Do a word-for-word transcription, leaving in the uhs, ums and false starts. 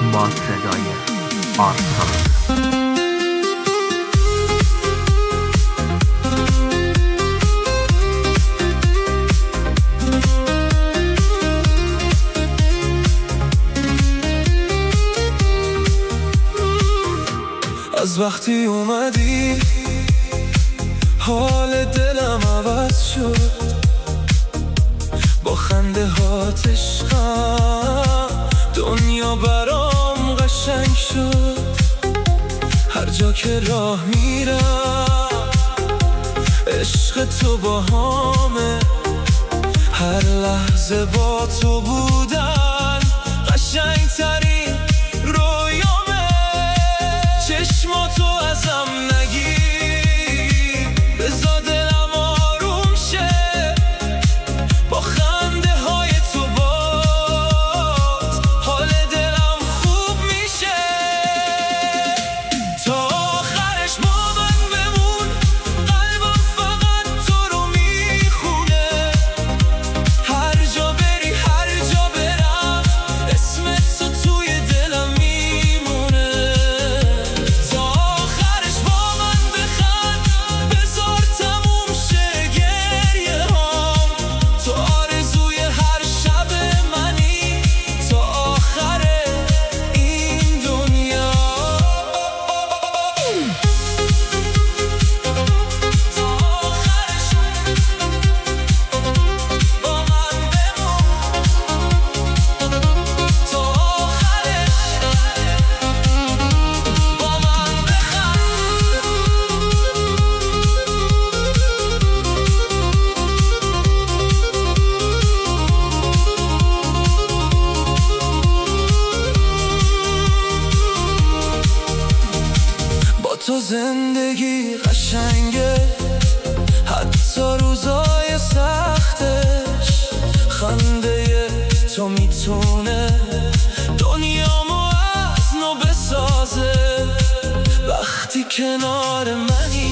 با صدای آرسان. از وقتی اومدی حال دلم عوض شد، با خنده هات عشقم دنیا برام قشنگ شد. هر جا که راه میرم عشق تو با همه، هر لحظه با تو بودن قشنگ ترین رویامه. چشماتو ازم نگیر، بذار دلم آروم شه، با خنده های تو باز حال دلم خوب میشه. تا آخرش با من بمون، قلبم فقط تو رو میخونه. هر جا بری هر جا برم اسمت تو توی دلم میمونه. تا آخرش با من بخند، بذار تموم شه گریه هام. تو آرزوی هر شب منی تا آخر این دنیا. تا آخرش با من بمون، تا آخرش با من بخند. با تو زندگی قشنگه، حتی روزای سختش. خنده تو میتونه دنیامو از نو بسازه. وقتی کنار منی